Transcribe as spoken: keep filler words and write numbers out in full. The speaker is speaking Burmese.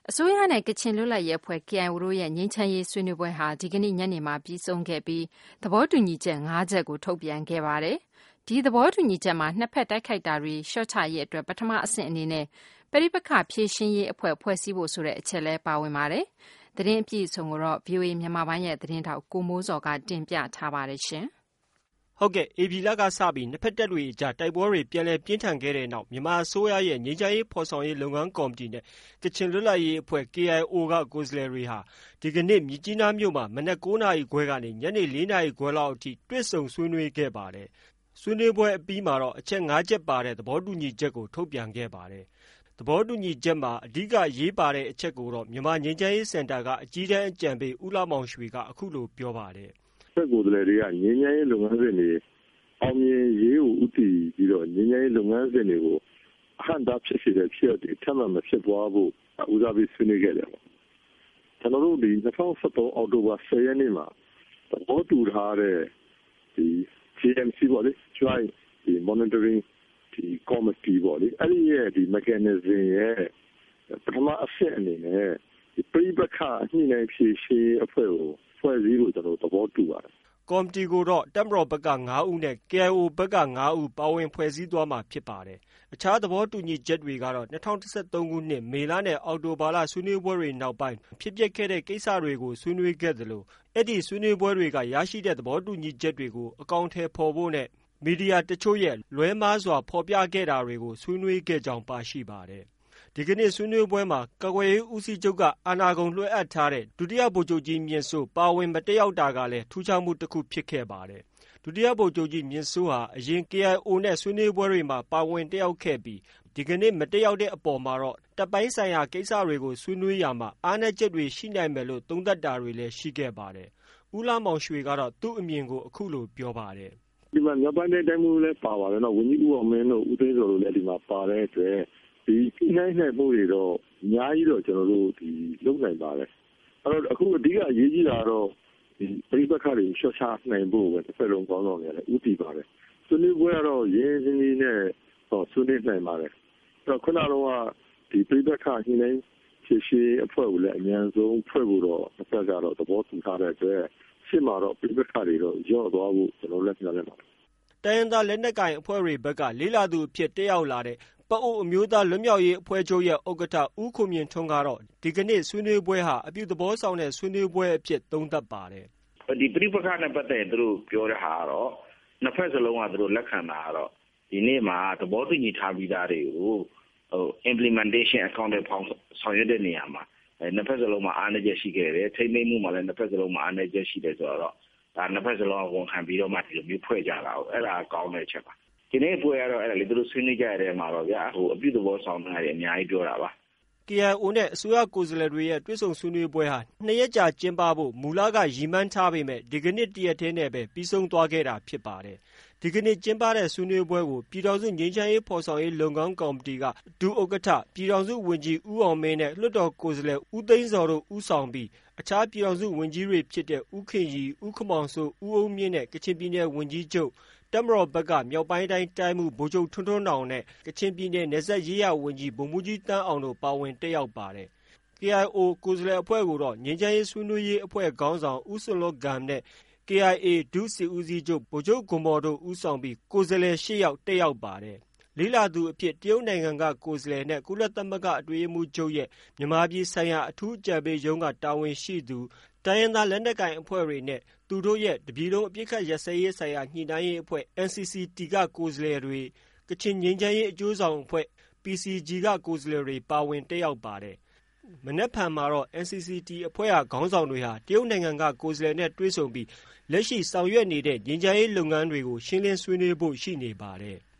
အစိုးရနဲ့ကချင်လွတ်လပ်ရေးအဖွဲ့ ကေအိုင်အို တို့ရဲ့ငြိမ်းချမ်းရေးဆွေးနွေးပွဲဟာဒီကနေ့ညနေမှာပြီးဆုံးခဲ့ပြီးသဘောတူညီချက်၅ချက်ကိုထုတ်ပြန်ခဲ့ပါတယ်။ဒီသဘောတူညီချက်မှာနှစ်ဖက်တိုက်ခိုက်တာတွေလျှော့ချရေးအတွက်ပထမအဆင့်အနေနဲ့ပဋိပက္ခဖြေရှင်းရေးအဖွဲ့ဖွဲ့စည်းဖို့ဆိုတဲ့အချက်လည်းပါဝင်ပါတယ်။သတင်းအပြည့်အစုံကိုတော့ ဗွီအိုအေ မြန်မာပိုင်းရဲ့သတင်းထောက်ကိုမိုးစောကတင်ပြထားပါတယ်ရှင်။ဟုတ်ကဲ့ဧပြီလကစပြီးနှစ်ဖက်တပ်တွေအကြားတိုက်ပွဲတွေပြန်လည်ပြင်းထန်ခဲ့တဲ့နောက်မြန်မာအစိုးရရဲ့ငြိမ်းချမ်းရေးဖော်ဆောင်ရေးလုပ်ငန်းကော်မတီနဲ့ကချင်လွတ်လပ်ရေးအဖွဲ့ ကေအိုင်အို ကကိုယ်စားလှယ်တွေဟာဒီကနေ့မြစ်ကြီးနားမြို့မှာမနက်၉နာရီခွဲကနေညနေ၄နာရီခွဲလောက်အထိတွေ့ဆုံဆွေးနွေးခဲ့ပါတယ်။ဆွေးနွေးပွဲအပြီးမှာတော့အချက်၅ချက်ပါတဲ့သဘောတူညီချက်ကိုထုတ်ပြန်ခဲ့ပါတယ်။သဘောတူညီချက်မှာအဓိကရေးပါတဲ့အချက်ကိုတော့မြန်မာငြိမ်းချမ်းရေးစင်တာကအကြီးတန်းအကြံပေးဦးလှမောင်ရွှေကအခုလိုပြောပါတယ်။ဆက်ကိုယ်စားလှယ်တွေကငြိမ်းချမ်းရေးလုပ်ငန်းစဉ်တွေအောင်မြင်ရေးကိုဥတည်ပြီးတော့ငြိမ်းချမ်းရေးလုပ်ငန်းစဉ်တွေကိုအဟန့်တားဖြစ်စေတဲ့ဖြစ်တွေထပ်မံမဖြစ်သွားဖို့ဦးစားပေးဆွေးနွေးခဲ့တယ်ပေါ့။ကျွန်တော်တို့ဒီ၂၀၁၃အောက်တိုဘာ၁၀ရက်နေ့မှာသဘောတူထားတဲ့ဒီ ဂျေ အမ် စီ ပေါ့လေ Joint ဒီ Monitoring ဒီ Committee ပေါ့လေအဲ့ဒီရဲ့ဒီ mechanism ရဲ့ပထမအဆင့်အနေနဲ့ဒီပြည်ပခါညှိနှိုင်းဖြေရှင်းအဖွဲ့ကိုဖွဲ့စည်းလို့ကျွန်တော်သဘောတူပါတယ်ကော်မတီကိုတော့တပ်မတော်ဘက်က၅ဦးနဲ့ ကေအိုင်အို ဘက်က၅ဦးပါဝင်ဖွဲ့စည်းသွားမှာဖြစ်ပါတယ်။အခြားသဘောတူညီချက်တွေကတော့၂၀၁၃ခုနှစ်မေလနဲ့အောက်တိုဘာလဆွေးနွေးပွဲတွေနောက်ပိုင်းဖြစ်ပျက်ခဲ့တဲ့ကိစ္စတွေကိုဆွေးနွေးခဲ့သလိုအဲ့ဒီဆွေးနွေးပွဲတွေကရရှိတဲ့သဘောတူညီချက်တွေကိုအကောင့်ထဲပေါ်ဖို့နဲ့မီဒီယာတချို့ရဲ့လွဲမှားစွာဖော်ပြခဲ့တာတွေကိုဆွေးနွေးခဲ့ကြောင်းပါရှိပါတယ်။ဒီကနေ့ဆွေးနွေးပွဲမှာကာကွယ်ရေးဦးစီးချုပ်ကအာဏာကုန်လွှဲအပ်ထားတဲ့ဒုတိယဗိုလ်ချုပ်ကြီးမြင့်စိုးပါဝင်မတက်ရောက်တာကလည်းထူးခြားမှုတစ်ခုဖြစ်ခဲ့ပါတယ်။ဒုတိယဗိုလ်ချုပ်ကြီးမြင့်စိုးဟာအရင် ကေအိုင်အို နဲ့ဆွေးနွေးပွဲတွေမှာပါဝင်တက်ရောက်ခဲ့ပြီးဒီကနေ့မတက်ရောက်တဲ့အပေါ်မှာတော့တပ်ပိုင်းဆိုင်ရာကိစ္စတွေကိုဆွေးနွေးရာမှာအားနည်းချက်တွေရှိနိုင်မယ်လို့သုံးသပ်တာတွေလည်းရှိခဲ့ပါတယ်။ဦးလှမောင်ရွှေကတော့သူ့အမြင်ကိုအခုလိုပြောပါတယ်။ဒီမှာမြောက်ပိုင်းတိုင်းတိုင်းမှုလည်းပါပါတယ်နော်ဝန်ကြီးဦးအောင်မင်းတို့ဦးသိန်းစောတို့လည်းဒီမှာပါတဲ့အတွက်ဒီနိုင်နိုင်မှုတွေတော့အများကြီးတော့ကျွန်တော်တို့ဒီလုပ်နိုင်ပါတယ်အဲ့တော့အခုအဓိကအရေးကြီးတာတော့ဒီပြည်ပခါတွေရှော့ချနိုင်ဖို့ပဲတစ်ဖက်လုံးကောင်းဆောင်ရတယ်ဥတည်ပါတယ်ဆွေးနွေးပွဲကတော့ရင်းရင်းလေးနဲ့ဟောဆွေးနွေးနိုင်ပါတယ်အဲ့တော့ခုနကတော့ဒီပြည်ပခါညှိနှိုင်းဖြည့်ရှင်းအဖွဲ့ကိုလည်းအများဆုံးဖွဲ့ဖို့တော့တစ်ဖက်ကတော့သဘောတူထားတဲ့အတွက်ရှင်းမှာတော့ပြည်ပခါတွေတော့ရော့သွားဖို့ကျွန်တော်လက်ပြနေပါတယ်တိုင်းရင်းသားလက်နက်ကိုင်အဖွဲ့တွေဘက်ကလေးလာသူအဖြစ်တက်ရောက်လာတဲ့ပအိုဝ်းအမျိုးသားလွတ်မြောက်ရေးအဖွဲ့ချုပ်ရဲ့ဥက္ကဋ္ဌဦးခွန်မြင့်ထွန်းကတော့ဒီကနေ့ဆွေးနွေးပွဲဟာအပြုသဘောဆောင်တဲ့ဆွေးနွေးပွဲအဖြစ်သုံးသပ်ပါတယ်။ဒီပြည်ပခါနဲ့ပတ်သက်သူတို့ပြောတဲ့ဟာကတော့နှစ်ဖက်စလုံးကသူတို့လက်ခံတာကတော့ဒီနေ့မှာသဘောတူညီထားပြီးသားတွေကိုဟို implementation account ဖောင်းဆောင်ရွက်တဲ့နေရာမှာနှစ်ဖက်စလုံးမှာအားနည်းချက်ရှိခဲ့တယ်ထိမ့်သိမ်းမှုမှာလည်းနှစ်ဖက်စလုံးမှာအားနည်းချက်ရှိတယ်ဆိုတော့ဒါနှစ်ဖက်စလုံးကဝန်ခံပြီးတော့မှဒီလိုမျိုးဖွဲ့ကြတာအဲ့ဒါကောင်းတဲ့ချက်ပါဒီနေ့ပွဲရတော့အဲ့ဒါလေသူတို့ဆွေးနွေးကြရတဲ့မှာတော့ဗျာဟိုအပြုသဘောဆောင်တာတွေအများကြီးပြောတာပါ။ ကေအိုင်အို နဲ့အစိုးရကိုယ်စားလှယ်တွေရဲ့တွေ့ဆုံဆွေးနွေးပွဲဟာနှစ်ရက်ကြာကျင်းပဖို့မူလကရည်မှန်းထားပေမဲ့ဒီကနေ့တရက်တည်းနဲ့ပဲပြီးဆုံးသွားခဲ့တာဖြစ်ပါတယ်။ဒီကနေ့ကျင်းပတဲ့ဆွေးနွေးပွဲကိုပြည်ထောင်စုငြိမ်းချမ်းရေးဖော်ဆောင်ရေးလုပ်ငန်းကော်မတီကဒုဥက္ကဋ္ဌပြည်ထောင်စုဝန်ကြီးဦးအောင်မင်းနဲ့လွှတ်တော်ကိုယ်စားလှယ်ဦးသိန်းစောတို့ဦးဆောင်ပြီးအခြားပြည်ထောင်စုဝန်ကြီးတွေဖြစ်တဲ့ဦးခင်ရီဦးခမောင်စိုးဦးအုံးမြင့်နဲ့ကချင်ပြည်နယ်ဝန်ကြီးချုပ်တပ်မတော်ဘက်ကမြောက်ပိုင်းတိုင်းတိုင်းမှုဗိုလ်ချုပ်ထွန်းထွန်းနောင်နဲ့ကချင်ပြည်နယ်နယ်စပ်ရေးရာဝန်ကြီးဗိုလ်မှူးကြီးတန်းအောင်တို့ပါဝင်တက်ရောက်ပါတယ်။ ကေအိုင်အို ကိုယ်စားလှယ်အဖွဲ့ကိုတော့ငြိမ်းချမ်းရေးဆွေးနွေးရေးအဖွဲ့ခေါင်းဆောင်ဦးစွန်လွတ်ဂမ်နဲ့ ကေအိုင်အေ ဒုစစ်ဦးစီးချုပ်ဗိုလ်ချုပ်ဂွန်မော်တို့ဦးဆောင်ပြီးကိုယ်စားလှယ်၈ယောက်တက်ရောက်ပါတယ်။လေးလာသူအဖြစ်တရုတ်နိုင်ငံကကိုယ်စားလှယ်နဲ့ကုလသမဂ္ဂအတွင်းရေးမှူးချုပ်ရဲ့မြန်မာပြည်ဆိုင်ရာအထူးအကြံပေးရုံးကတာဝန်ရှိသူတိုင်းရင်းသားလက်နက်ကိုင်အဖွဲ့တွေနဲ့သူတို့ရဲ့တပြည်လုံးအပြစ်ခတ်ရစဲရေးဆိုင်ရာညှိနှိုင်းရေးအဖွဲ့ အန် စီ စီ တီ ကကိုယ်စားလှယ်တွေကချင်ငြိမ်းချမ်းရေးအကျိုးဆောင်အဖွဲ့ ပီ စီ ဂျီ ကကိုယ်စားလှယ်တွေပါဝင်တက်ရောက်ပါတယ်။မနက်ဖြန်မှာတော့ အန် စီ စီ တီ အဖွဲ့ဟာခေါင်းဆောင်တွေဟာတရုတ်နိုင်ငံကကိုယ်စားလှယ်နဲ့တွေ့ဆုံပြီးလက်ရှိဆောင်ရွက်နေတဲ့ငြိမ်းချမ်းရေးလုပ်ငန်းတွေကိုရှင်းလင်းဆွေးနွေးဖို့ရှိနေပါတယ်။